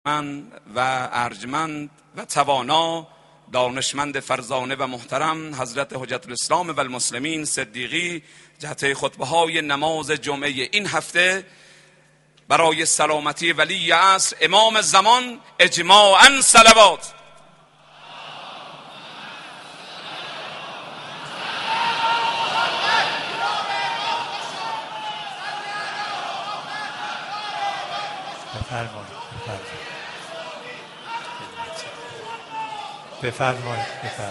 من و ارجمند و توانا دانشمند فرزانه و محترم حضرت حجت الاسلام و المسلمین صدیقی جهت خطبه های نماز جمعه این هفته برای سلامتی ولی عصر امام زمان اجماعاً صلوات. بفرمایید.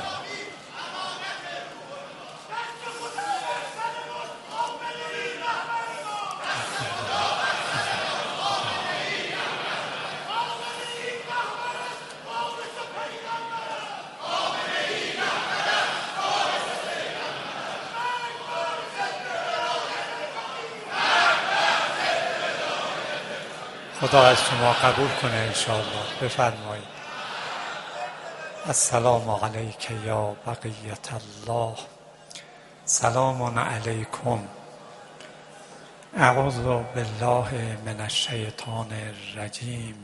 خدا از شما قبول کنه انشاءالله. بفرمایید. السلام علیک یا بقیت الله. سلام علیکم. اعوذ بالله من الشیطان الرجیم.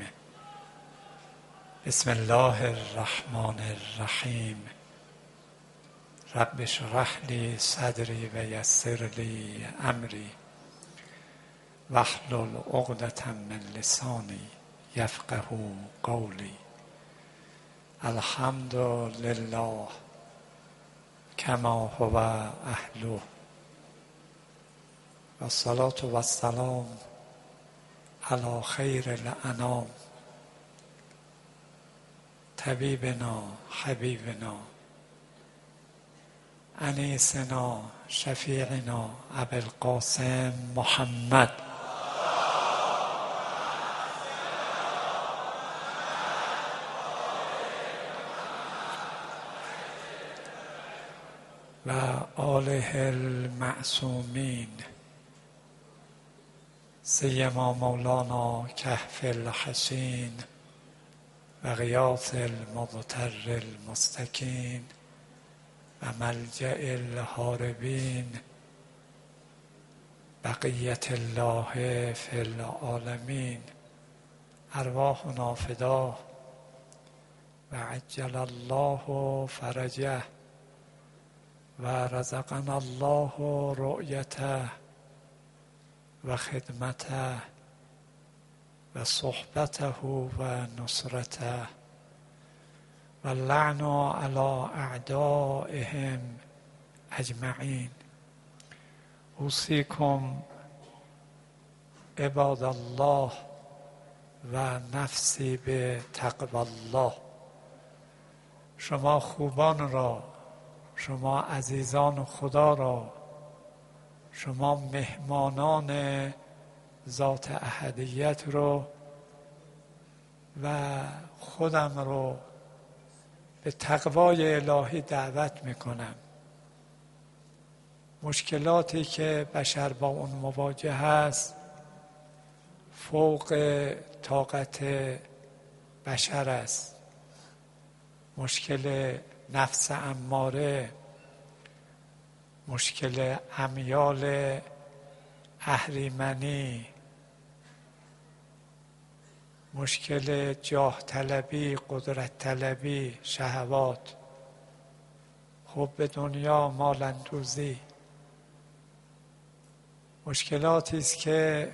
بسم الله الرحمن الرحیم. رب اشرح لی صدری و یسر لی امری واحلل عقدة من لسانی یفقهوا قولی. الحمد لله کما هو اهله و الصلاة و السلام علی خیر الانام طبیبنا حبیبنا انیسنا شفیعنا ابی القاسم محمد و آله المعصومین سیما مولانا کهف الحسین و غیاث المضطر المستکین و ملجأ الهاربین بقیت الله فی العالمین. ارواحنا فداه و عجل الله فرجه و رزقنا الله رؤیته و خدمته و صحبته و نصرته و لعن علی اعدائهم اجمعین. اوصیکم عباد الله و نفسی به تقوی الله. شما خوبان را، شما عزیزان خدا را، شما مهمانان ذات احدیت رو و خودم رو به تقوای الهی دعوت میکنم. مشکلاتی که بشر با اون مواجه است فوق طاقت بشر است. مشکل نفس اماره، مشکل امیال اهریمنی، مشکل جاه طلبی، قدرت طلبی، شهوات، حب دنیا، مال اندوزی، مشکلاتی است که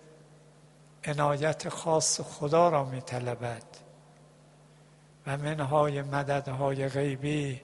عنایت خاص خدا را می طلبد و منهای مددهای غیبی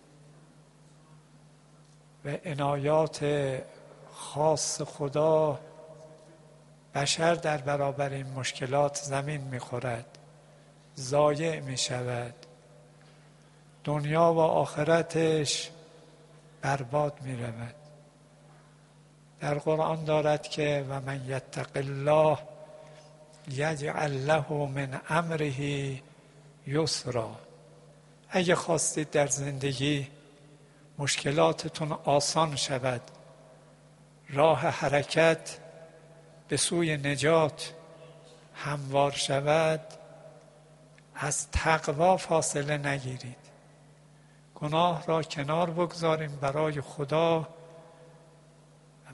و عنایات خاص خدا بشر در برابر این مشکلات زمین می‌خورد، ضایع می‌شود، دنیا و آخرتش برباد می‌رود. در قرآن دارد که و من یتق الله یجعل له من امره یسرا. اگه خواستید در زندگی مشکلاتتون آسان شود، راه حرکت به سوی نجات هموار شود، از تقوا فاصله نگیرید. گناه را کنار بگذاریم برای خدا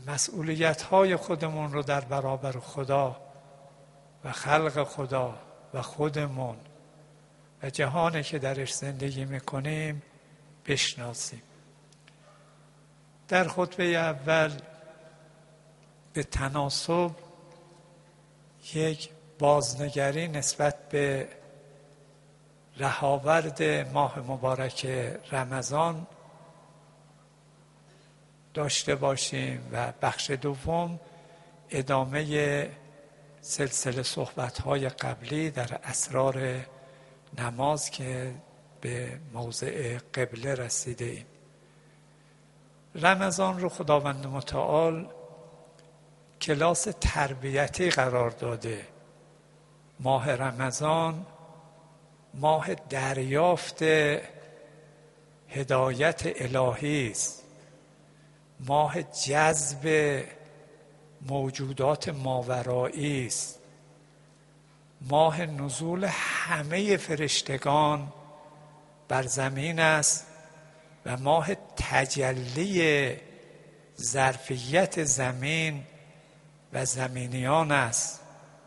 مسئولیت‌های خودمون رو در برابر خدا و خلق خدا و خودمون و جهانی که درش زندگی میکنیم بشناسیم. در خطبه اول به تناسب یک بازنگری نسبت به رهاورد ماه مبارک رمضان داشته باشیم و بخش دوم ادامه سلسله صحبت‌های قبلی در اسرار نماز که به موضع قبله رسیده ایم. رمضان رو خداوند متعال کلاس تربیتی قرار داده. ماه رمضان ماه دریافت هدایت الهی است، ماه جذب موجودات ماورایی است، ماه نزول همه فرشتگان بر زمین است و ماه تجلی ظرفیت زمین و زمینیان است.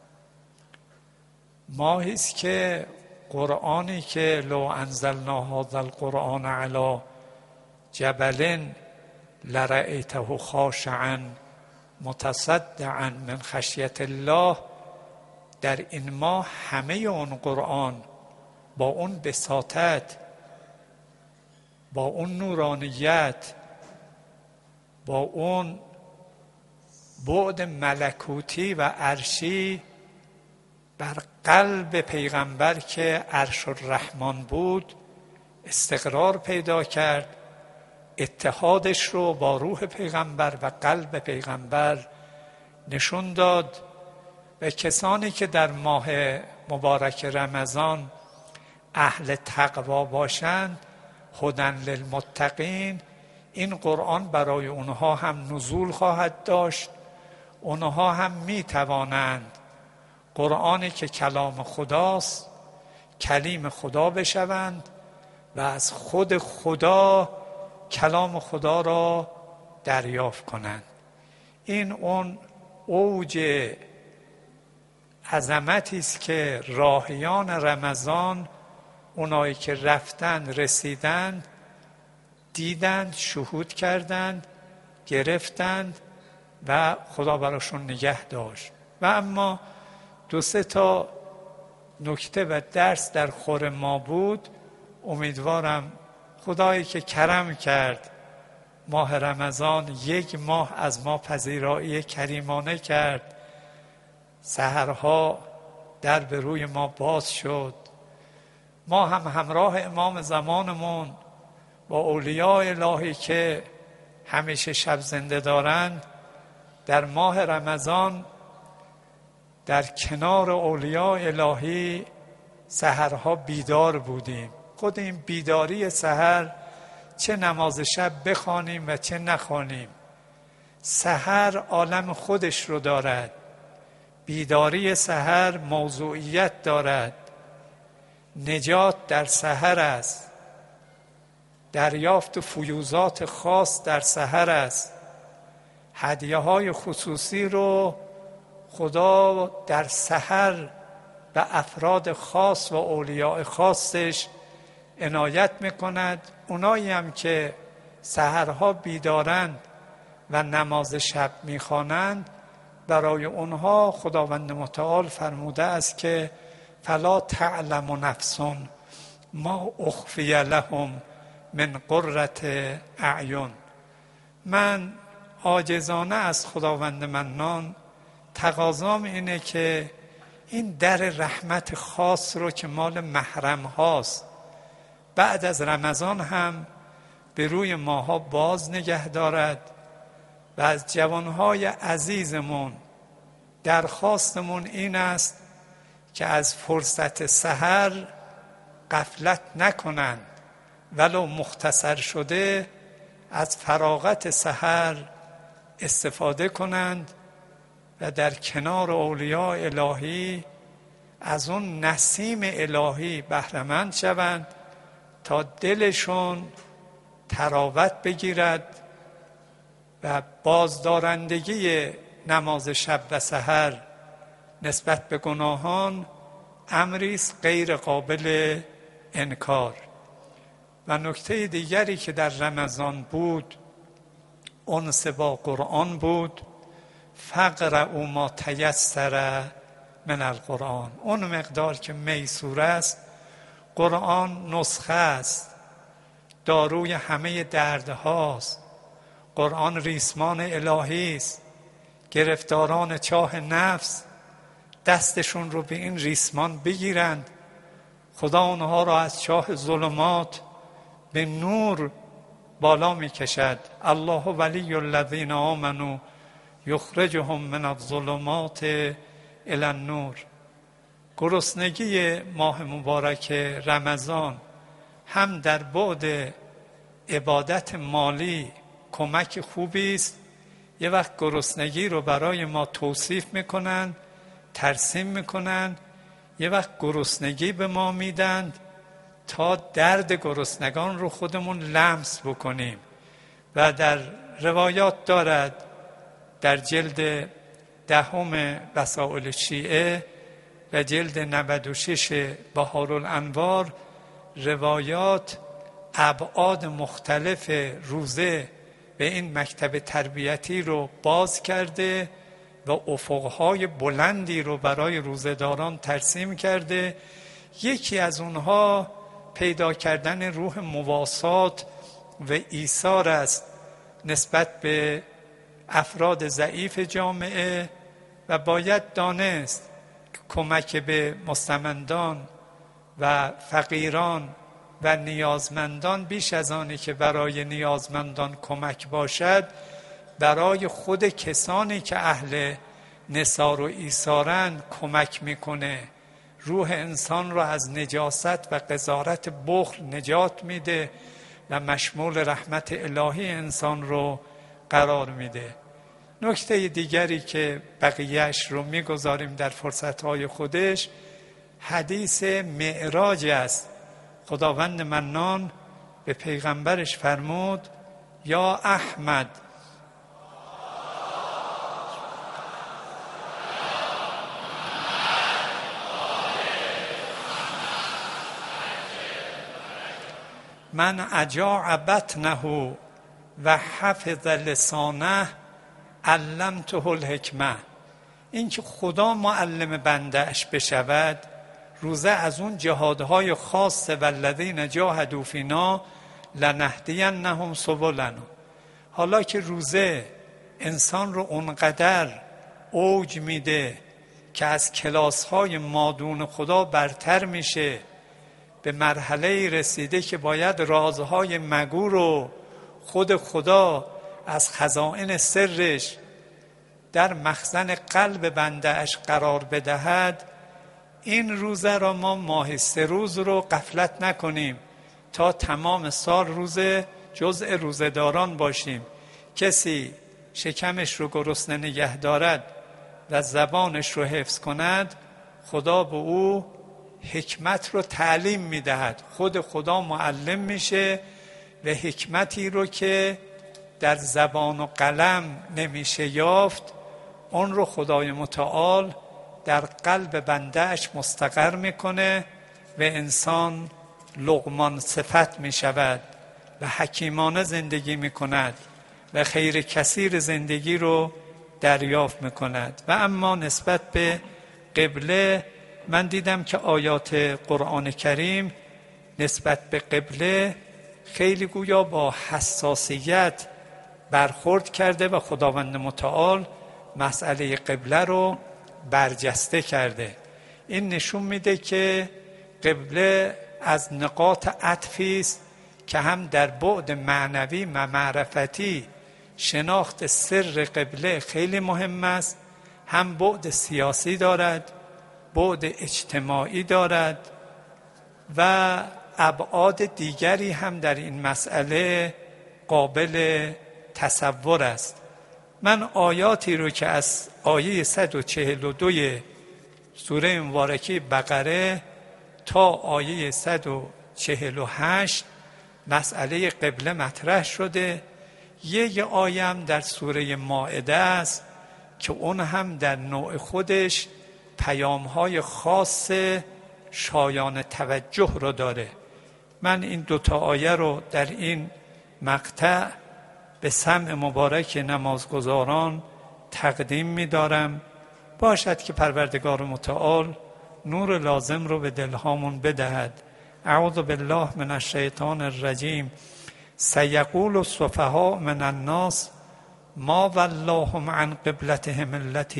ماهی است که قرآنی که لو انزلنا هذا القرآن علی جبل لرأیته خاشعا متصدعا من خشیت الله، در این ماه همه اون قرآن با اون بساطت، با اون نورانیت، با اون بعد ملکوتی و عرشی بر قلب پیغمبر که عرش الرحمن بود استقرار پیدا کرد، اتحادش رو با روح پیغمبر و قلب پیغمبر نشون داد و کسانی که در ماه مبارک رمضان اهل تقوا باشند هدی للمتقین، این قرآن برای اونها هم نزول خواهد داشت. اونها هم می توانند قرآنی که کلام خداست کلیم خدا بشوند و از خود خدا کلام خدا را دریافت کنند. این اون اوج عظمتی است که راهیان رمضان، اونایی که رفتند رسیدند، دیدند، شهود کردند، گرفتند و خدا براشون نگه داشت. و اما 2-3 نکته و درس در خور ما بود. امیدوارم خدایی که کرم کرد ماه رمضان 1 ماه از ما پذیرایی کریمانه کرد، سحرها در به روی ما باز شد، ما هم همراه امام زمانمون با اولیاء الهی که همیشه شب زنده دارند در ماه رمضان در کنار اولیاء الهی سحرها بیدار بودیم. خود این بیداری سحر، چه نماز شب بخوانیم و چه نخوانیم، سحر عالم خودش رو دارد. بیداری سحر موضوعیت دارد. نجات در سحر است، دریافت فیوضات خاص در سحر است. هدیه های خصوصی رو خدا در سحر به افراد خاص و اولیاء خاصش عنایت میکند. اونایی هم که سحرها بیدارند و نماز شب میخوانند، برای اونها خداوند متعال فرموده است که فلا تعلم نفس ما اخفی لهم من قرة اعین. من عاجزانه از خداوند منان تقاضام اینه که این در رحمت خاص رو که مال محرم هاست بعد از رمضان هم به روی ماها باز نگه دارد و از جوانهای عزیزمون درخواستمون این است که از فرصت سحر غفلت نکنند، ولو مختصر شده از فراغت سحر استفاده کنند و در کنار اولیاء الهی از اون نسیم الهی بهره‌مند شوند تا دلشون تراوت بگیرد و بازدارندگی نماز شب و سحر نسبت به گناهان امری است غیر قابل انکار. و نکته دیگری که در رمضان بود انس با قرآن بود. فقرؤوا ما تیسر من القرآن. اون مقدار که میسور است. قرآن نسخه است، داروی همه دردهاست. قرآن ریسمان الهی است. گرفتاران چاه نفس دستشون رو به این ریسمان بگیرند، خدا اونها را از چاه ظلمات به نور بالا می کشد. الله ولی الذین آمنوا یخرجهم من الظلمات الی النور. گرسنگی ماه مبارک رمضان هم در بعد عبادت مالی کمک خوبی است. یه وقت گرسنگی رو برای ما توصیف میکنن، ترسیم میکنن، یه وقت گرسنگی به ما میدند تا درد گرسنگان رو خودمون لمس بکنیم. و در روایات دارد در جلد 10 وسائل شیعه و جلد 96 بهارالانوار روایات ابعاد مختلف روزه به این مکتب تربیتی رو باز کرده و افقهای بلندی رو برای روزه‌داران ترسیم کرده. یکی از اونها پیدا کردن روح مواسات و ایثار است نسبت به افراد ضعیف جامعه و باید دانست کمک به مستمندان و فقیران و نیازمندان بیش از آنی که برای نیازمندان کمک باشد، برای خود کسانی که اهل نثار و ایثارند کمک میکنه. روح انسان را از نجاست و قذارت بخل نجات میده و مشمول رحمت الهی انسان رو قرار میده. نکته دیگری که بقیهش رو میگذاریم در فرصتهای خودش، حدیث معراج است. خداوند منان به پیغمبرش فرمود یا احمد من اجاع بطنه و حفظ لسانه علمته الحکمه. این که خدا معلم بنده اش بشود، روزه از اون جهادهای خاص والذین جاهدوا فینا لنهدینهم سبلنا. حالا که روزه انسان رو اونقدر اوج میده که از کلاس‌های مادون خدا برتر میشه، به مرحله رسیده که باید رازهای مگو رو خود خدا از خزائن سرش در مخزن قلب بنده اش قرار بدهد. این روزه را ما ماه 3 روز رو غفلت نکنیم تا تمام سال روزه جزء روزه‌داران باشیم. کسی شکمش رو گرسنه نگه دارد و زبانش رو حفظ کند، خدا به او حکمت رو تعلیم میدهد. خود خدا معلم میشه و حکمتی رو که در زبان و قلم نمیشه یافت، اون رو خدای متعال در قلب بندهش مستقر میکنه و انسان لقمان صفت میشود و حکیمانه زندگی میکند و خیر کثیر زندگی رو دریافت میکند. و اما نسبت به قبله، من دیدم که آیات قرآن کریم نسبت به قبله خیلی گویا با حساسیت برخورد کرده و خداوند متعال مسئله قبله رو برجسته کرده. این نشون میده که قبله از نقاط عطفی است که هم در بعد معنوی و معرفتی شناخت سر قبله خیلی مهم است، هم بعد سیاسی دارد، بعد اجتماعی دارد و ابعاد دیگری هم در این مسئله قابل تصور است. من آیاتی رو که از آیه 142 سوره مبارکه بقره تا آیه 148 مسئله قبله مطرح شده، یک آیه هم در سوره مائده است که اون هم در نوع خودش پیام‌های خاص شایان توجه رو داره. من این دوتا آیه رو در این مقطع به سمع مبارک نمازگزاران تقدیم می‌دارم. باشد که پروردگار متعال نور لازم رو به دلهامون بدهد. اعوذ بالله من الشیطان الرجیم. سیقول السفهاء من الناس ما ولاهم عن قبلتهم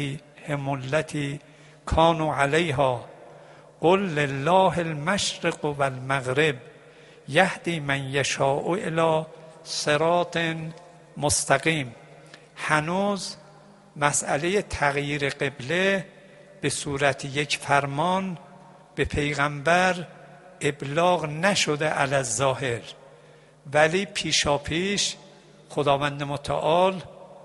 التي كانوا عليها قل لله المشرق والمغرب یهدی من یشاء الی صراط مستقیم. هنوز مسئله تغییر قبله به صورت یک فرمان به پیغمبر ابلاغ نشده علی الظاهر، ولی پیشاپیش خداوند متعال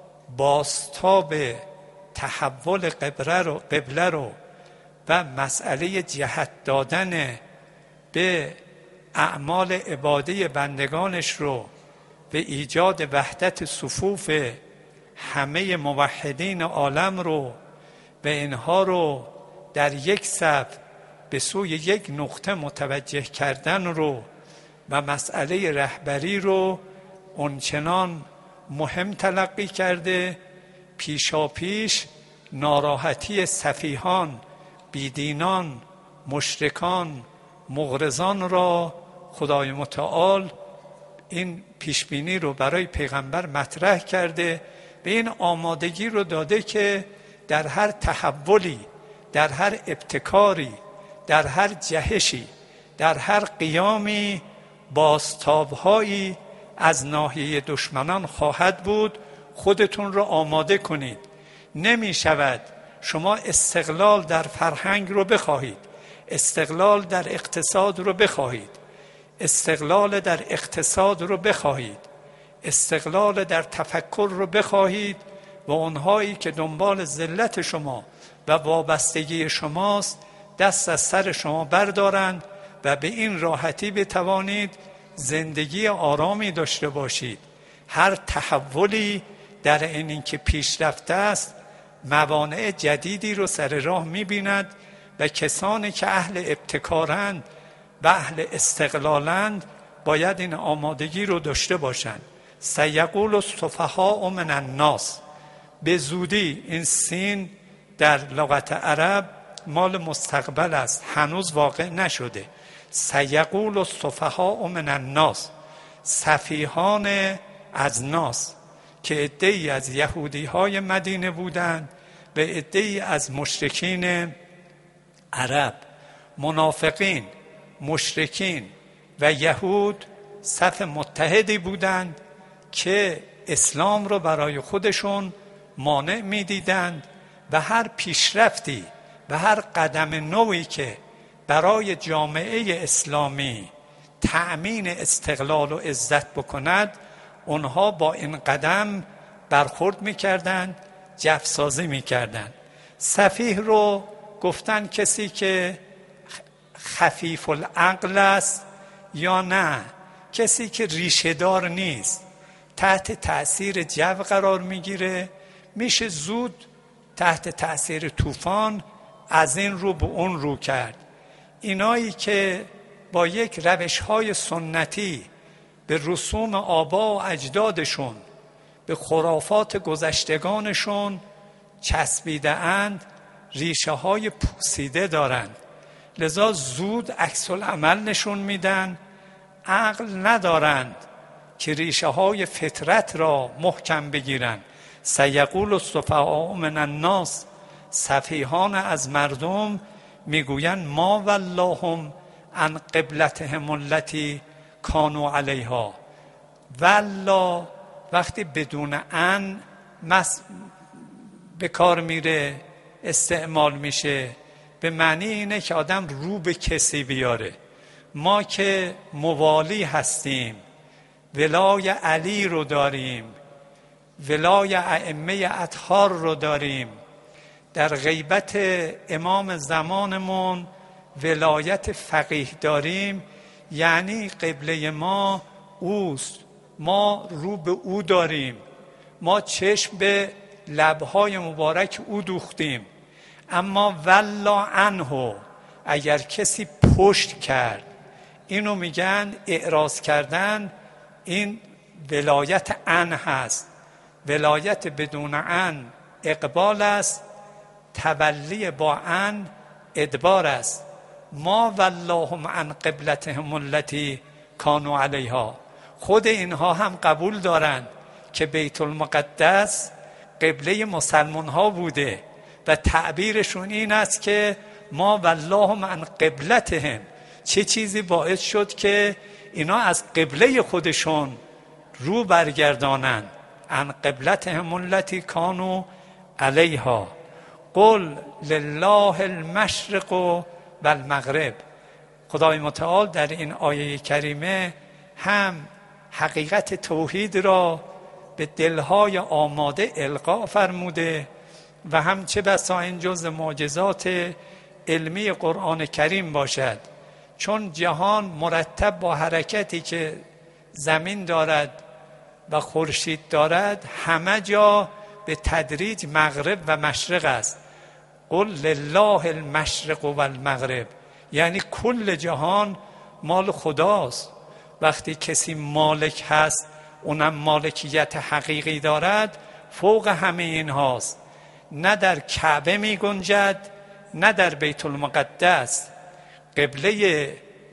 بازتاب تحول قبله رو و مسئله جهت دادن به اعمال عبادی بندگانش رو به ایجاد وحدت صفوف همه موحدین عالم رو و اینها رو در یک صف به سوی یک نقطه متوجه کردن رو و مسئله رهبری رو اونچنان مهم تلقی کرده، پیشاپیش ناراحتی سفیهان، بیدینان، مشرکان، مغرضان را خدای متعال این پیشبینی رو برای پیغمبر مطرح کرده، به این آمادگی رو داده که در هر تحولی، در هر ابتکاری، در هر جهشی، در هر قیامی بازتاب‌هایی از ناحیه دشمنان خواهد بود. خودتون رو آماده کنید. نمی شود شما استقلال در فرهنگ رو بخواهید، استقلال در اقتصاد رو بخواهید، استقلال در اقتصاد رو بخواهید، استقلال در تفکر رو بخواهید و اونهایی که دنبال ذلت شما و وابستگی شماست دست از سر شما بردارند و به این راحتی بتوانید زندگی آرامی داشته باشید. هر تحولی در این که پیشرفته است موانع جدیدی رو سر راه می‌بیند و کسانی که اهل ابتکارند و اهل استقلالند باید این آمادگی رو داشته باشند. سیقول السفهاء من الناس، به زودی این سین در لغت عرب مال مستقبل است، هنوز واقع نشده. سیقول السفهاء من الناس، سفیهان از ناس که عده‌ای از یهودی های مدینه بودند و عده‌ای از مشرکین عرب. منافقین، مشرکین و یهود صف متحدی بودند که اسلام رو برای خودشون مانع می‌دیدند و هر پیشرفتی و هر قدم نوعی که برای جامعه اسلامی تأمین استقلال و عزت بکند اونها با این قدم برخورد می‌کردند، جفسازی می‌کردند. سفیه رو گفتن کسی که خفیف العقل است یا نه کسی که ریشه دار نیست، تحت تأثیر جو قرار میگیره، میشه زود تحت تأثیر طوفان از این رو به اون رو کرد. اینایی که با یک روش‌های سنتی به رسوم آبا و اجدادشون، به خرافات گذشتگانشون چسبیده اند، ریشه های پوسیده دارند، لذا زود عکس العمل نشون میدن، عقل ندارند که ریشه های فطرت را محکم بگیرند. سیقول السفهاء من الناس، سفیهان از مردم میگویند ما ولاهم عن قبلتهم التي كانوا علیها. ولا وقتی بدون ان به کار میره استعمال میشه به معنی اینه که آدم رو به کسی بیاره. ما که موالی هستیم، ولای علی رو داریم، ولای ائمه اطهار رو داریم، در غیبت امام زمانمون ولایت فقیه داریم، یعنی قبله ما اوست، ما رو به او داریم، ما چشم به لبهای مبارک او دوختیم. اما ولا عنه، اگر کسی پشت کرد. اینو میگن اعراض کردن. این ولایت عن هست. ولایت بدون عن اقبال است، تولی با عن ادبار است. ما واللهم عن قبلتهم التي كانوا علیها. خود اینها هم قبول دارند که بیت المقدس قبله مسلمان ها بوده و تعبیرشون این است که ما واللهم عن قبلتهم. چه چیزی باعث شد که اینا از قبله خودشون رو برگردانند؟ عن قبلتهم التي كانوا علیها. قل لله المشرق و المغرب. خدای متعال در این آیه کریمه هم حقیقت توحید را به دلهای آماده القا فرموده و هم چه بسا این جز معجزات علمی قرآن کریم باشد، چون جهان مرتب با حرکتی که زمین دارد و خورشید دارد همه جا به تدریج مغرب و مشرق است. قل لله المشرق و المغرب، یعنی کل جهان مال خداست. وقتی کسی مالک هست، اونم مالکیت حقیقی دارد، فوق همه این هاست. نه در کعبه می گنجد نه در بیت المقدس. قبله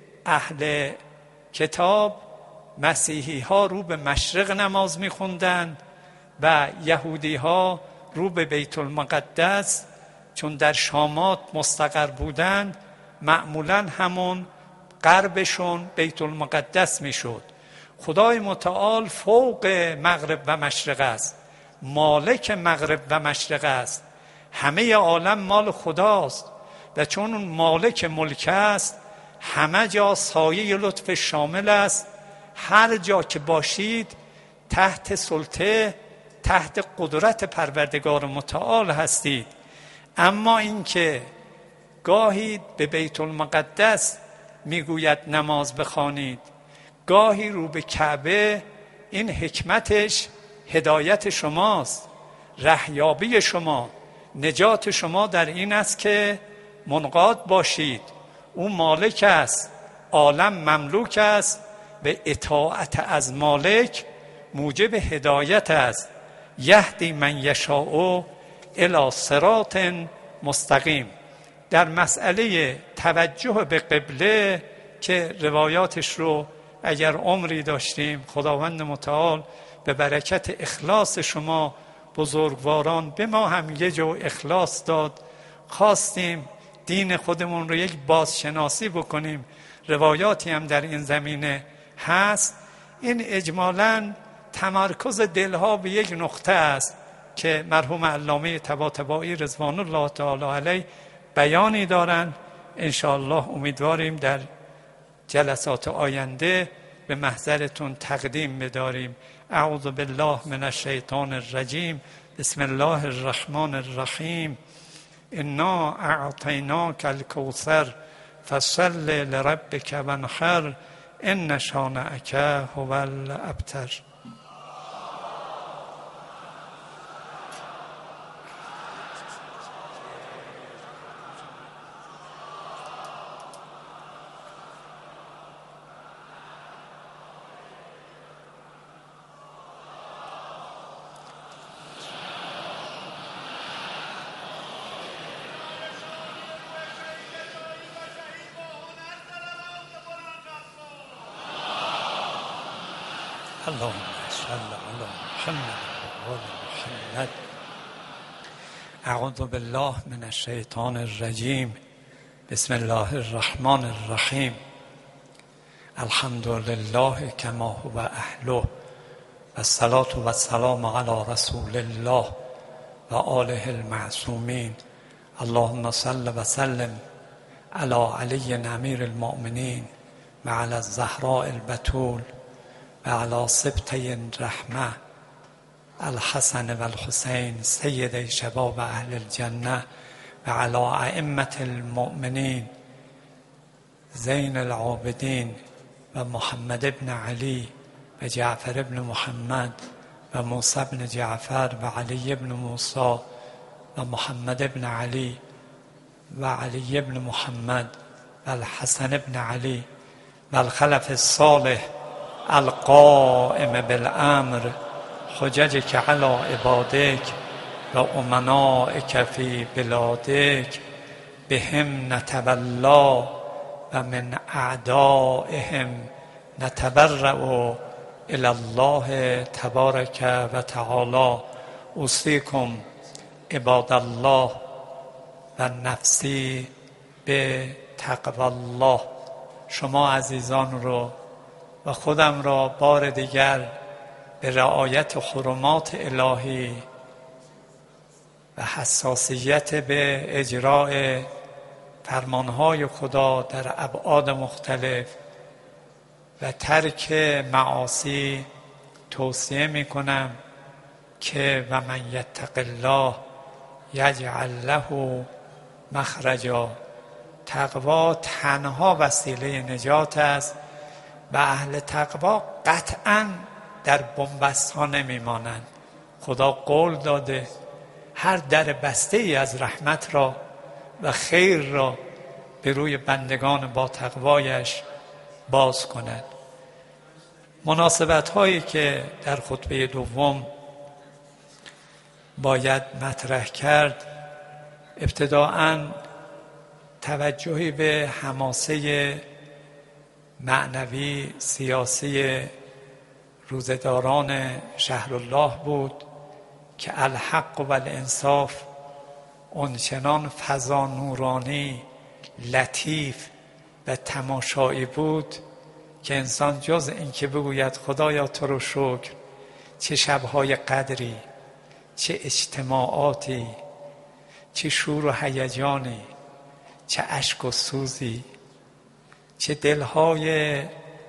اهل کتاب مسیحی ها رو به مشرق نماز می خوندند و یهودی ها رو به بیت المقدس، چون در شامات مستقر بودند معمولا همون غربشون بیت المقدس می شد. خدای متعال فوق مغرب و مشرق است، مالک مغرب و مشرق است. همه عالم مال خداست و چون اون مالک ملک است همه جا سایه لطف شامل است. هر جا که باشید تحت سلطه، تحت قدرت پروردگار متعال هستید. اما اینکه گاهی به بیت المقدس میگوید نماز بخوانید، گاهی رو به کعبه، این حکمتش هدایت شماست، رهیابی شما، نجات شما در این است که منقاد باشید. او مالک است، عالم مملوک است و اطاعت از مالک موجب هدایت است. یهدی من یشاء الی صراط مستقیم. در مسئله توجه به قبله که روایاتش رو اگر عمری داشتیم خداوند متعال به برکت اخلاص شما بزرگواران به ما هم یه جو اخلاص داد. خواستیم دین خودمون رو یک بازشناسی بکنیم. روایاتی هم در این زمینه هست. این اجمالاً تمرکز دلها به یک نقطه است که مرحوم علامه طباطبایی رضوان الله تعالی علیه بیانی دارند. انشاءالله امیدواریم در جلسات آینده به محضرتون تقدیم بداریم. اعوذ بالله من الشیطان الرجیم. بسم الله الرحمن الرحیم. انا اعطیناک الکوثر فصل لربک وانحر ان شانئک هو الابتر. اللهم صل علی محمد و آل محمد. اعوذ بالله من الشیطان الرجیم. بسم الله الرحمن الرحیم. الحمد لله کما هو اهله و الصلاة و السلام علی رسول الله و آله المعصومین. اللهم صل و سلم علی علی امیر المؤمنین و علی الزهراء البتول و علی سبطی الرحمه الحسن و الحسین سید شباب اهل الجنه و علی ائمه المؤمنین زین العابدین و محمد ابن علی و جعفر ابن محمد و موسی ابن جعفر و علی ابن موسی و محمد ابن علی و علی ابن محمد و الحسن بن علی و الخلف الصالح القائم بالامر حججک علی عبادک و امنائک فی بلادک بهم نتولا و من اعدائهم نتبرأ الی الله تبارک و تعالی. اوصیکم عباد الله و نفسی به تقوی الله. شما عزیزان رو و خودم را بار دیگر به رعایت حرمات الهی و حساسیت به اجراء فرمانهای خدا در ابعاد مختلف و ترک معاصی توصیه می کنم که و من یتق الله یجعل له مخرجا. تقوا تنها وسیله نجات است و اهل تقوا قطعا در بنبست ها نمی مانند. خدا قول داده هر در بسته ای از رحمت را و خیر را به روی بندگان با تقوایش باز کند. مناسبت هایی که در خطبه دوم باید مطرح کرد، ابتداءً توجهی به حماسه معنوی سیاسی روزداران شهرالله بود که الحق و الانصاف آنچنان فضا نورانی لطیف و تماشایی بود که انسان جز این که بگوید خدایا تو رو شکر، چه شبهای قدری، چه اجتماعاتی، چه شور و هیجانی، چه اشک و سوزی، چه دلهای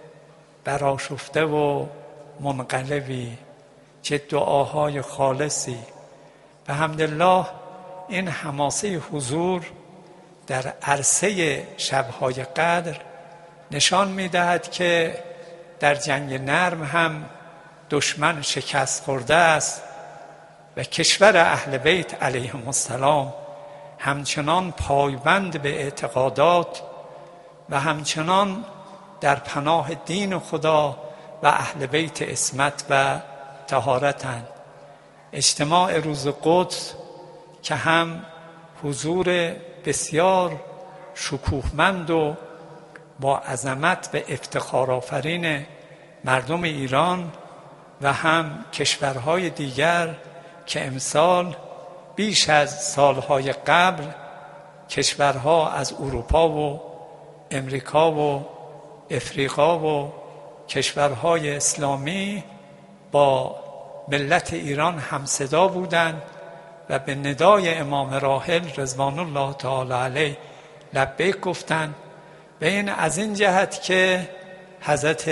برآشفته و منقلبی، چه دعاهای خالصی. به حمدالله این حماسه حضور در عرصه شبهای قدر نشان می‌دهد که در جنگ نرم هم دشمن شکست خورده است و کشور اهل بیت علیهم السلام همچنان پایبند به اعتقادات و همچنان در پناه دین خدا و اهل بیت عصمت و طهارتند. اجتماع روز قدس که هم حضور بسیار شکوهمند و با عظمت و افتخار آفرین مردم ایران و هم کشورهای دیگر که امسال بیش از سالهای قبل کشورها از اروپا و امریکا و افریقا و کشورهای اسلامی با ملت ایران همصدا بودند و به ندای امام راحل رضوان الله تعالی علیه لبیک گفتند. و این از این جهت که حضرت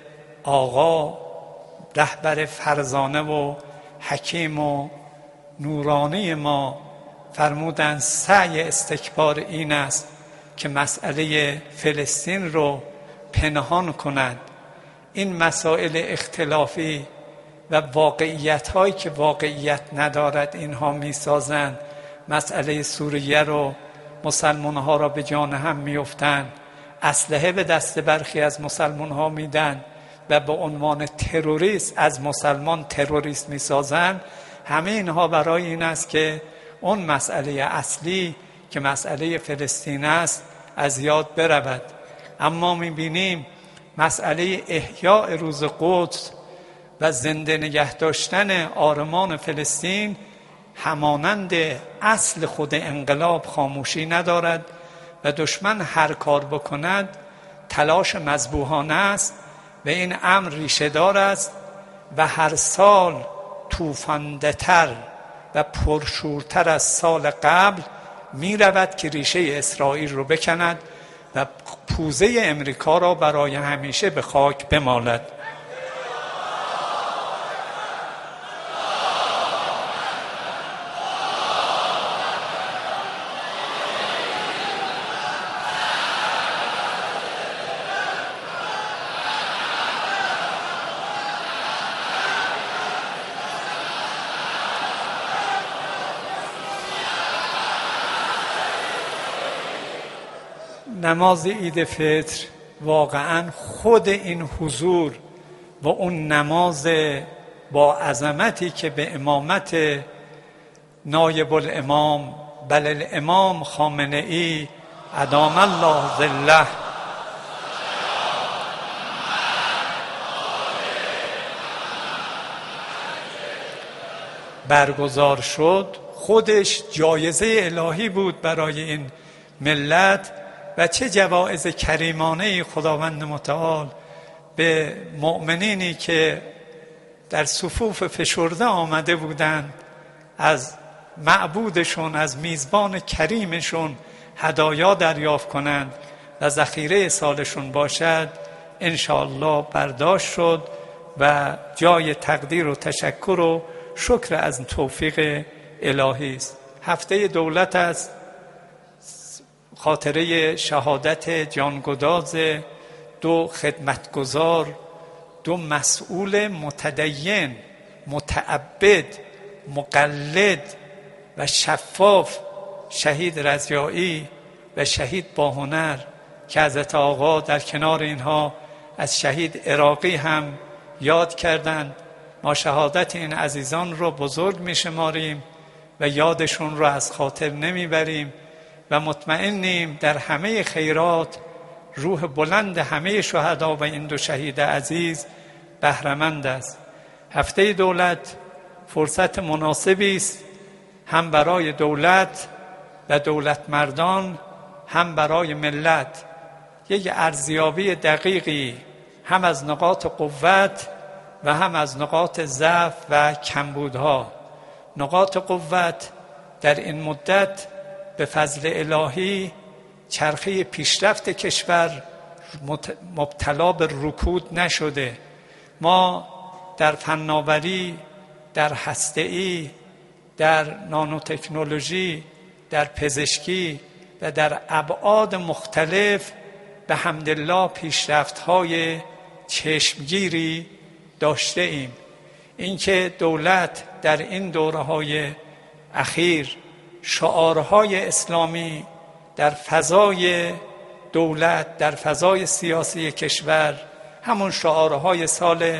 آقا رهبر فرزانه و حکیم و نورانی ما فرمودند سعی استکبار این است که مسئله فلسطین رو پنهان کنند. این مسائل اختلافی و واقعیت هایی که واقعیت ندارد اینها می سازند. مسئله سوریه رو مسلمان ها را به جان هم می افتند، اسلحه به دست برخی از مسلمان ها میدن و به عنوان تروریست از مسلمان تروریست می سازند. همه اینها برای این است که اون مسئله اصلی که مسئله فلسطین است از یاد برود. اما می‌بینیم مسئله احیاء روز قدس و زنده نگه داشتن آرمان فلسطین همانند اصل خود انقلاب خاموشی ندارد و دشمن هر کار بکند تلاش مذبوحانه است و این امر ریشه دار است و هر سال توفانده تر و پرشورتر از سال قبل می رود که ریشه اسرائیل رو بکند و پوزه امریکا را برای همیشه به خاک بمالد. نماز عید فطر واقعا خود این حضور و اون نماز با عظمتی که به امامت نایب الامام بل الامام خامنه ای ادام الله ظله برگزار شد، خودش جایزه الهی بود برای این ملت و چه جوایز کریمانه خداوند متعال به مؤمنینی که در صفوف فشرده آمده بودند از معبودشون، از میزبان کریمشون هدایا دریافت کنند و ذخیره سالشون باشد انشاءالله برداشت شد و جای تقدیر و تشکر و شکر از توفیق الهی است. هفته دولت است، خاطره شهادت جانگداز دو خدمتگزار، دو مسئول متدین، متعبد، مقلد و شفاف، شهید رضیایی و شهید باهنر که حضرت آقا در کنار اینها از شهید عراقی هم یاد کردند. ما شهادت این عزیزان رو بزرگ می شماریم و یادشون رو از خاطر نمی بریم و مطمئنیم در همه خیرات روح بلند همه شهدا و این دو شهید عزیز بهره‌مند است. هفته دولت فرصت مناسبی است هم برای دولت و دولت مردان، هم برای ملت یک ارزیابی دقیقی هم از نقاط قوت و هم از نقاط ضعف و کمبودها. نقاط قوت در این مدت به فضل الهی چرخه پیشرفت کشور مبتلا به رکود نشده. ما در فناوری، در هسته‌ای، در نانوتکنولوژی، در پزشکی و در ابعاد مختلف به حمدالله پیشرفت‌های چشمگیری داشته ایم. اینکه دولت در این دوره‌های اخیر شعارهای اسلامی در فضای دولت، در فضای سیاسی کشور همون شعارهای سال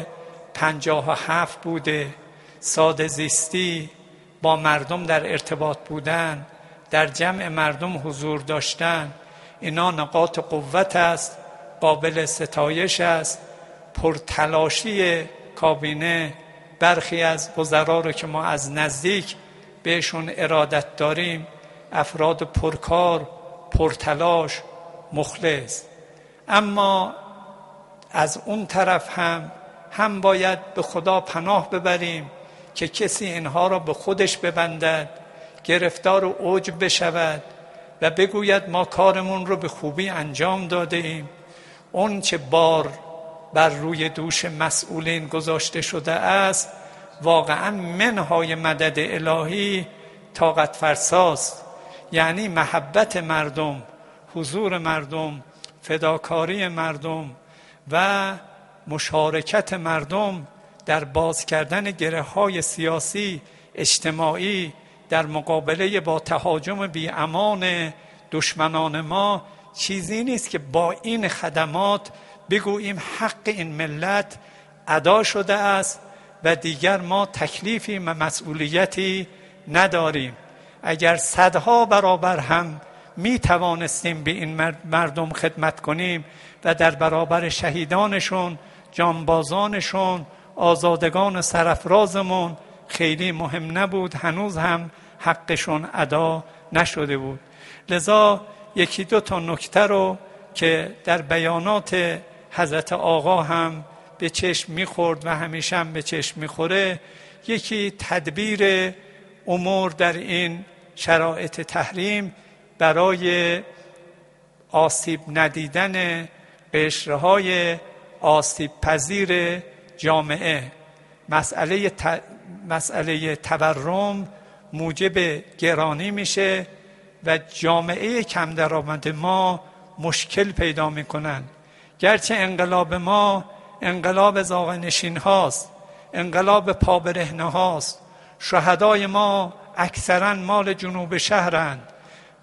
57 بوده، ساده زیستی، با مردم در ارتباط بودن، در جمع مردم حضور داشتن، اینا نقاط قوت است، قابل ستایش است. پرتلاشی کابینه، برخی از وزرا رو که ما از نزدیک بهشون ارادت داریم، افراد پرکار، پرتلاش، مخلص. اما از اون طرف هم باید به خدا پناه ببریم که کسی اینها را به خودش ببندد، گرفتار و عجب بشود و بگوید ما کارمون رو به خوبی انجام داده ایم. اون چه بار بر روی دوش مسئولین گذاشته شده است واقعا منهای مدد الهی طاقت فرساست. یعنی محبت مردم، حضور مردم، فداکاری مردم و مشارکت مردم در باز کردن گره‌های سیاسی اجتماعی در مقابله با تهاجم بی امان دشمنان ما چیزی نیست که با این خدمات بگوییم حق این ملت ادا شده است و دیگر ما تکلیفی و مسئولیتی نداریم. اگر صدها برابر هم می توانستیم به این مردم خدمت کنیم و در برابر شهیدانشون، جانبازانشون، آزادگان سرافرازمون خیلی مهم نبود، هنوز هم حقشون ادا نشده بود. لذا یکی دو تا نکته رو که در بیانات حضرت آقا هم به چشم میخورد و همیشه هم به چشم میخوره، یکی تدبیر امور در این شرایط تحریم برای آسیب ندیدن قشرهای آسیب پذیر جامعه. مسئله تورم موجب گرانی میشه و جامعه کم درآمد ما مشکل پیدا میکنن. گرچه انقلاب ما انقلاب زاغه‌نشین هاست، انقلاب پابرهنه هاست، شهدای ما اکثرا مال جنوب شهرند،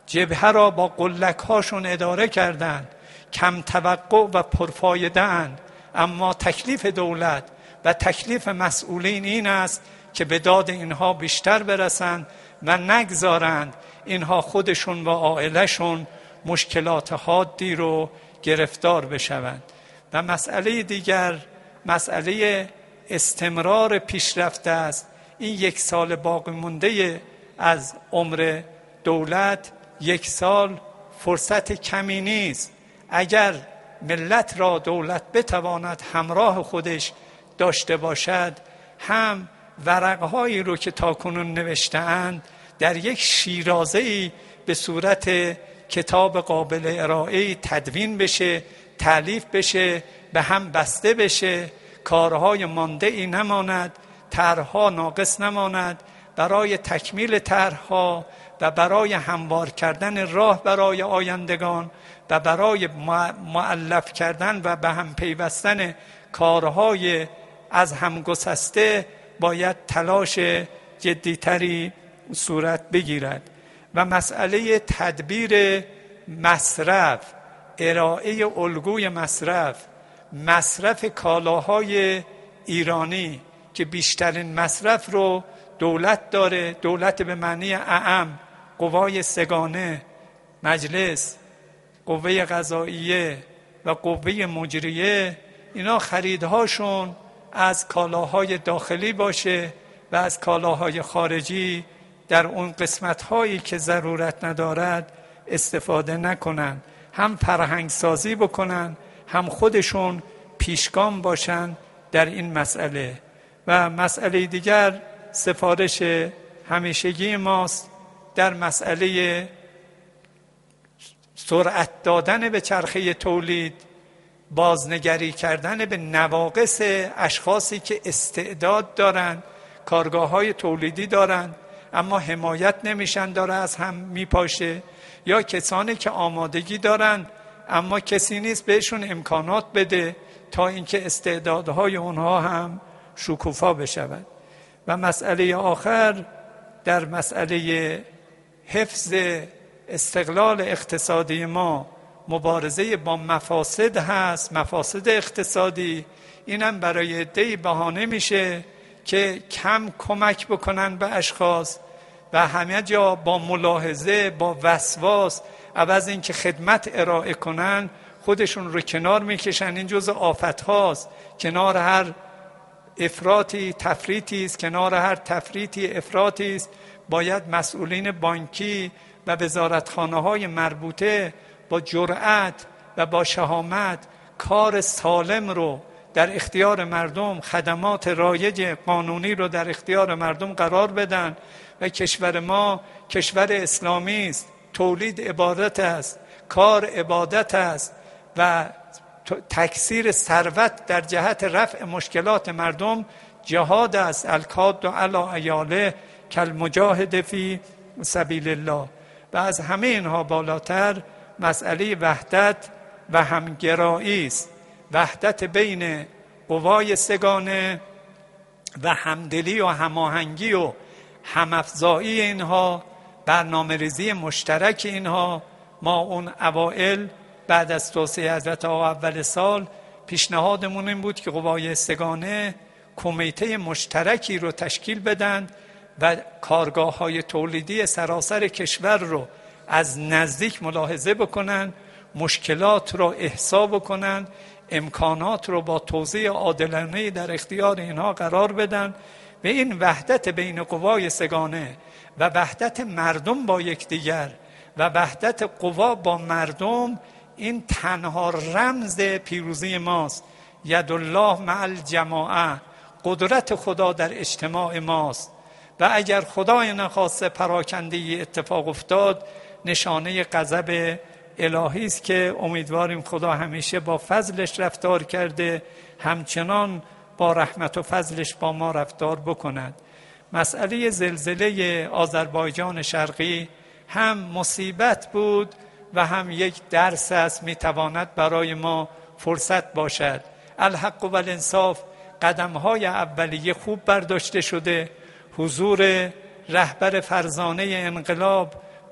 جبهه را با قلک هاشون اداره کردند، کم توقع و پرفایده اند. اما تکلیف دولت و تکلیف مسئولین این است که به داد اینها بیشتر برسند و نگذارند اینها خودشون و عائلهشون مشکلات حادی رو گرفتار بشوند. و مسئله دیگر مسئله استمرار پیشرفته است. این 1 سال باقی مونده از عمر دولت، 1 سال فرصت کمی نیست. اگر ملت را دولت بتواند همراه خودش داشته باشد، هم ورقهایی رو که تاکنون نوشته‌اند در یک شیرازه‌ای به صورت کتاب قابل ارائه تدوین بشه، تألیف بشه، به هم بسته بشه، کارهای مانده‌ای نماند، طرح‌ها ناقص نماند. برای تکمیل طرح‌ها و برای هموار کردن راه برای آیندگان و برای مؤلف کردن و به هم پیوستن کارهای از هم گسسته باید تلاش جدیتری صورت بگیرد. و مسئله تدبیر مصرف، ارائه الگوی مصرف کالاهای ایرانی که بیشترین مصرف رو دولت داره، دولت به معنی اعم، قوای سگانه، مجلس، قوه قضاییه و قوه مجریه، اینا خریدهاشون از کالاهای داخلی باشه و از کالاهای خارجی در اون قسمت‌هایی که ضرورت ندارد استفاده نکنن، هم فرهنگ سازی بکنن، هم خودشون پیشگام باشن در این مسئله. و مسئله دیگر سفارش همیشگی ماست در مسئله سرعت دادن به چرخه تولید، بازنگری کردن به نواقص اشخاصی که استعداد دارن، کارگاه‌های تولیدی دارن اما حمایت نمیشن، داره از هم میپاشه، یا کسانی که آمادگی دارن اما کسی نیست بهشون امکانات بده تا اینکه استعدادهای اونها هم شکوفا بشود. و مسئله آخر در مسئله حفظ استقلال اقتصادی ما مبارزه با مفاسد هست، مفاسد اقتصادی. اینم برای عده‌ای بهانه میشه که کم کمک بکنن به اشخاص و همه جا با ملاحظه، با وسواس، عوض این که خدمت ارائه کنن خودشون رو کنار میکشن. این جزء آفت هاست. کنار هر افراطی تفریطی است، کنار هر تفریطی افراطی است. باید مسئولین بانکی و وزارتخانه‌های مربوطه با جرأت و با شهامت کار سالم رو در اختیار مردم، خدمات رایج قانونی رو در اختیار مردم قرار بدن. و کشور ما کشور اسلامی است، تولید عبادت است، کار عبادت است و تکثیر ثروت در جهت رفع مشکلات مردم جهاد است. الکاد علی عیاله کالمجاهد فی سبیل الله. و از همه اینها بالاتر مسئله وحدت و همگرایی است، وحدت بین قوای سگانه و همدلی و هماهنگی و همافزایی اینها، برنامه‌ریزی مشترک اینها. ما اون اوائل بعد از توسعه حضرت آقا اول سال پیشنهادمون این بود که قوای سگانه کمیته مشترکی رو تشکیل بدن و کارگاه‌های تولیدی سراسر کشور رو از نزدیک ملاحظه بکنن، مشکلات رو احصا بکنن، امکانات رو با توزیع عادلانه در اختیار اینها قرار بدن. و این وحدت بین قوای سگانه و وحدت مردم با یکدیگر و وحدت قوا با مردم، این تنها رمز پیروزی ماست. ید الله مع الجماعه، قدرت خدا در اجتماع ماست. و اگر خدای نخواسته پراکندگی اتفاق افتاد، نشانه غضب الهی است که امیدواریم خدا همیشه با فضلش رفتار کرده، همچنان با رحمت و فضلش با ما رفتار بکند. مسئله زلزله آذربایجان شرقی هم مصیبت بود و هم یک درس است، میتواند برای ما فرصت باشد. الحق و الانصاف قدم‌های اولیه خوب برداشته شده. حضور رهبر فرزانه انقلاب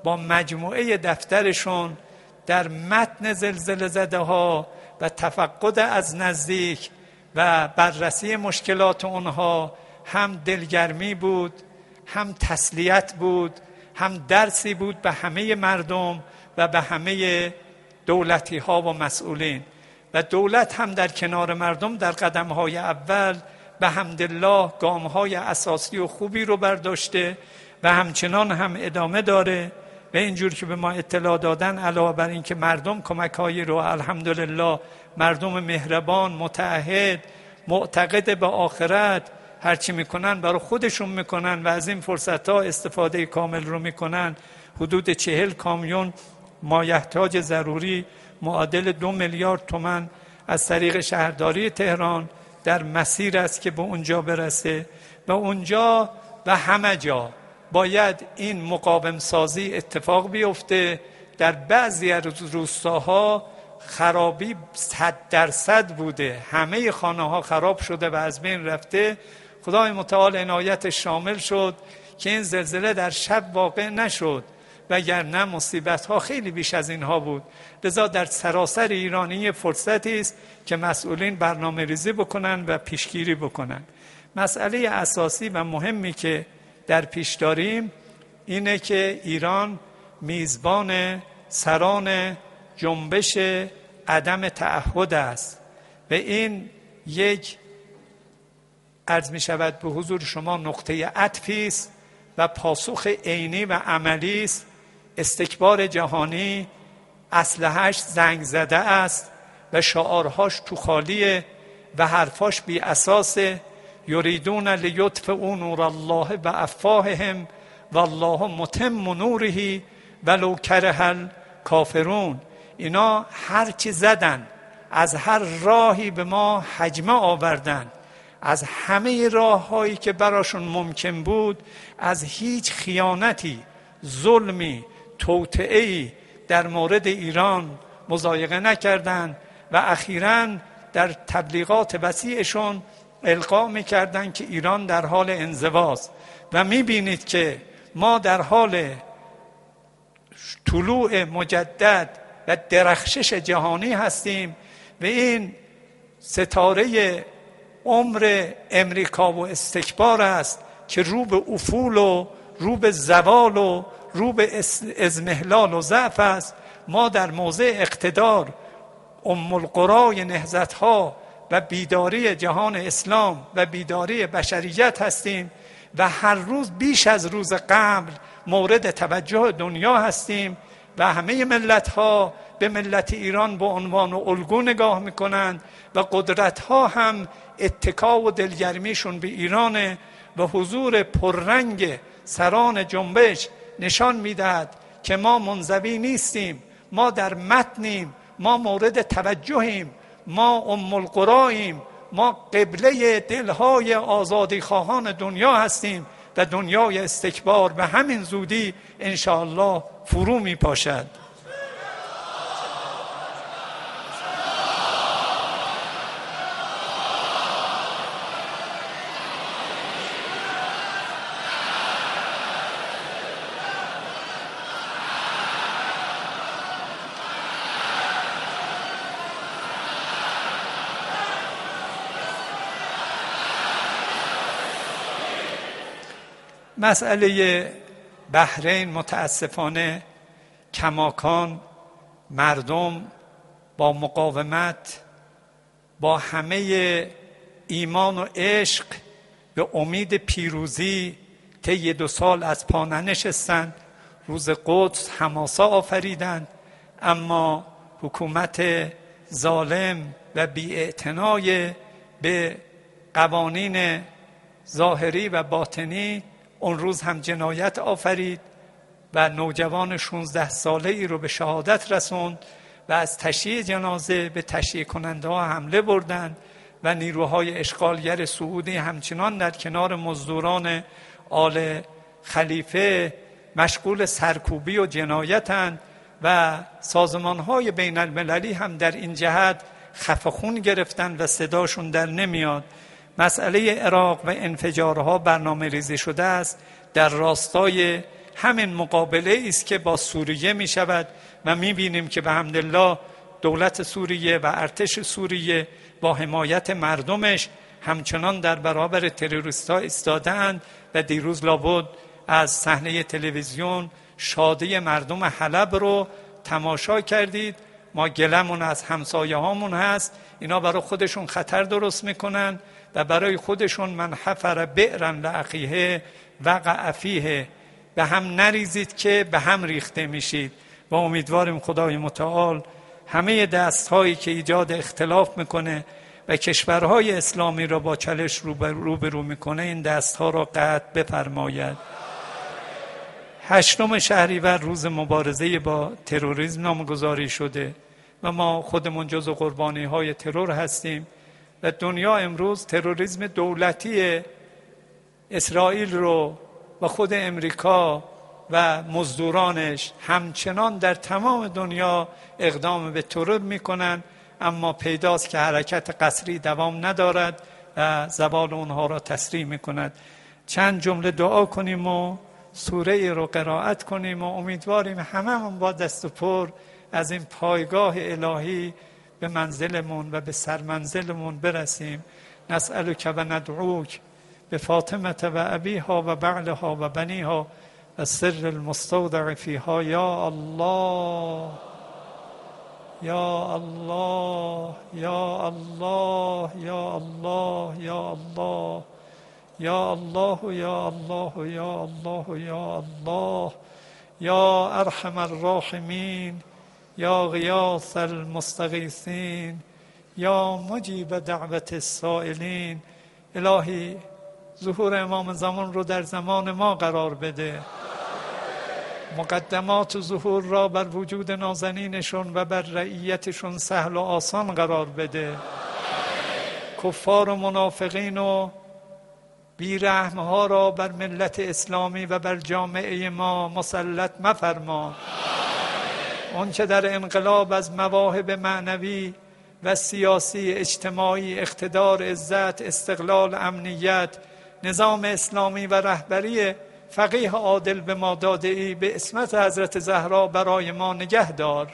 با مجموعه دفترشون در متن زلزله زده ها و تفقد از نزدیک و بررسی مشکلات اونها هم دلگرمی بود، هم تسلیت بود، هم درسی بود به همه مردم و به همه دولتی ها و مسئولین. و دولت هم در کنار مردم در قدم های اول به حمدالله گام های اساسی و خوبی رو برداشته و همچنان هم ادامه داره. و اینجور که به ما اطلاع دادن، علاوه بر این که مردم کمک هایی رو الحمدلله، مردم مهربان، متعهد، معتقد به آخرت، هرچی میکنن برای خودشون میکنن و از این فرصت ها استفاده کامل رو میکنن. حدود 40 کامیون مایحتاج ضروری معادل 2 میلیارد تومان از طریق شهرداری تهران در مسیر است که به اونجا برسه. و اونجا و همه جا باید این مقاوم سازی اتفاق بیفته. در بعضی از روستاها خرابی 100% بوده، همه خانه ها خراب شده و از بین رفته. خدای متعال عنایت شامل شد که این زلزله در شب واقع نشد، وگرنه مصیبت ها خیلی بیش از اینها بود. لذا در سراسر ایرانی فرصتی است که مسئولین برنامه ریزی بکنن و پیشگیری بکنن. مسئله اساسی و مهمی که در پیش داریم اینه که ایران میزبان سران جنبش عدم تعهد است و این یک عرض می شود به حضور شما نقطه عطفی است و پاسخ عینی و عملی است. استکبار جهانی اسلحه‌اش زنگ زده است و شعارهاش تو خالیه و حرفاش بی اساسه. یریدون لیطفئوا نور الله بافواههم والله متم نوره ولو کره الکافرون. اینا هر چی زدن، از هر راهی به ما هجمه آوردن، از همه راههایی که براشون ممکن بود، از هیچ خیانتی، ظلمی، توطئه‌ای در مورد ایران مضایقه نکردند و اخیراً در تبلیغات وسیعشون القا می‌کردند که ایران در حال انزواست. و می‌بینید که ما در حال طلوع مجدد و درخشش جهانی هستیم و این ستاره عمر امریکا و استکبار است که رو به افول و رو به زوال و رو به اضمحلال و ضعف است. ما در موضع اقتدار ام القرای نهضت‌ها و بیداری جهان اسلام و بیداری بشریت هستیم و هر روز بیش از روز قبل مورد توجه دنیا هستیم و همه ملت‌ها به ملت ایران به عنوان الگو نگاه می‌کنند و قدرت‌ها هم اتکا و دلگرمیشون به ایرانه و حضور پررنگ سران جنبش نشان میدهد که ما منزوی نیستیم، ما در متنیم، ما مورد توجهیم، ما ام القراییم، ما قبله دلهای آزادی خواهان دنیا هستیم و دنیای استکبار به همین زودی انشاءالله فرو می پاشد. مسئله بحرین متاسفانه کماکان مردم با مقاومت، با همه ایمان و عشق به امید پیروزی طی 2 سال از پا ننشستند. روز قدس حماسه آفریدند، اما حکومت ظالم و بی‌اعتنای به قوانین ظاهری و باطنی اون روز هم جنایت آفرید و نوجوان 16 ساله ای رو به شهادت رسوند و از تشییع جنازه به تشییع کننده ها حمله بردند و نیروهای اشغالگر سعودی همچنان در کنار مزدوران آل خلیفه مشغول سرکوبی و جنایتند و سازمانهای بین المللی هم در این جهت خفخون گرفتند و صداشون در نمیاد. مسئله عراق و انفجارها برنامه ریزی شده است در راستای همین مقابله است که با سوریه می شود و می بینیم که به حمدالله دولت سوریه و ارتش سوریه با حمایت مردمش همچنان در برابر تروریست‌ها ایستاده‌اند و دیروز لابد از صحنه تلویزیون شادی مردم حلب رو تماشا کردید. ما گلمون از همسایه هامون هست، اینا برای خودشون خطر درست میکنن و برای خودشون من حفر بئرا لاخیه وقع فیه، به هم نریزید که به هم ریخته میشید. و امیدواریم خدای متعال همه دستهایی که ایجاد اختلاف میکنه و کشورهای اسلامی را با چالش روبرو میکنه این دستها را قطع بفرماید. 8 شهریور روز مبارزه با تروریسم نامگذاری شده و ما خودمون جزو قربانی های ترور هستیم و دنیا امروز تروریسم دولتی اسرائیل رو و خود امریکا و مزدورانش همچنان در تمام دنیا اقدام به ترور میکنن، اما پیداست که حرکت قسری دوام ندارد و زوال اونها را تسریع میکند. چند جمله دعا کنیم و سوره رو قرائت کنیم و امیدواریم هممون با دست و پر از این پایگاه الهی به منزلمون و به سرمنزلمون برسیم. نسألک و ندعوک به فاطمه و ابیها و بعلها و بنیها و سر المستودع فیها یا الله یا الله یا الله یا الله یا الله یا الله یا الله یا الله یا الله یا ارحم الراحمین یا غیاث المستغیثین یا مجیب دعوت السائلین. الهی ظهور امام زمان رو در زمان ما قرار بده، مقدمات ظهور را بر وجود نازنینشون و بر رعیتشون سهل و آسان قرار بده، کفار و منافقین و بیرحمها را بر ملت اسلامی و بر جامعه ما مسلط مفرما. اون چه در انقلاب از مواهب معنوی و سیاسی، اجتماعی، اقتدار، عزت، استقلال، امنیت، نظام اسلامی و رهبری فقیه عادل به ما داده ای، به اسمت حضرت زهرا برای ما نگه دار.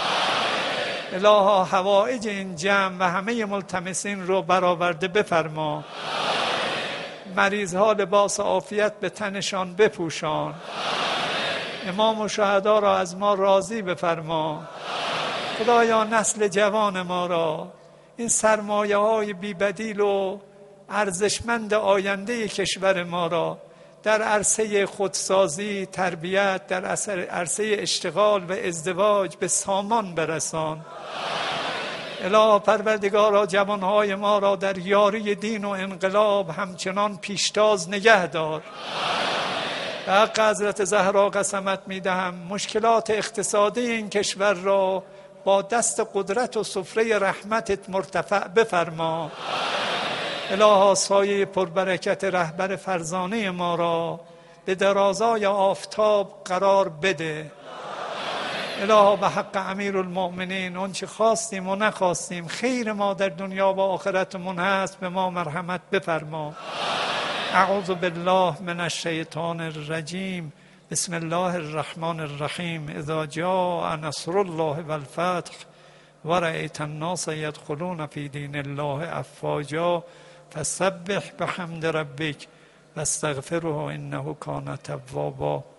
الها حوائج این جمع و همه ملتمسین رو برآورده بفرما. مریض ها لباس عافیت به تنشان بپوشان. امام و شهدا را از ما راضی بفرما. خدایا نسل جوان ما را، این سرمایه های بی بدیل و ارزشمند آینده کشور ما را در عرصه خودسازی، تربیت، در عرصه اشتغال و ازدواج به سامان برسان. اله پروردگارا جوانهای ما را در یاری دین و انقلاب همچنان پیشتاز نگه دار. به حق حضرت زهرا قسمت میدهم مشکلات اقتصادی این کشور را با دست قدرت و سفره رحمتت مرتفع بفرما. الها سایه پربرکت رهبر فرزانه ما را به درازای آفتاب قرار بده. الها به حق امیرالمؤمنین اون چه خواستیم و نخواستیم خیر ما در دنیا و آخرتمون هست به ما مرحمت بفرما. اعوذ بالله من الشیطان الرجیم. بسم الله الرحمن الرحیم. اذا جاء نصر الله والفتح ورأیت الناس يدخلون في دین الله افواجا فسبح بحمد ربک واستغفره انه کان توابا.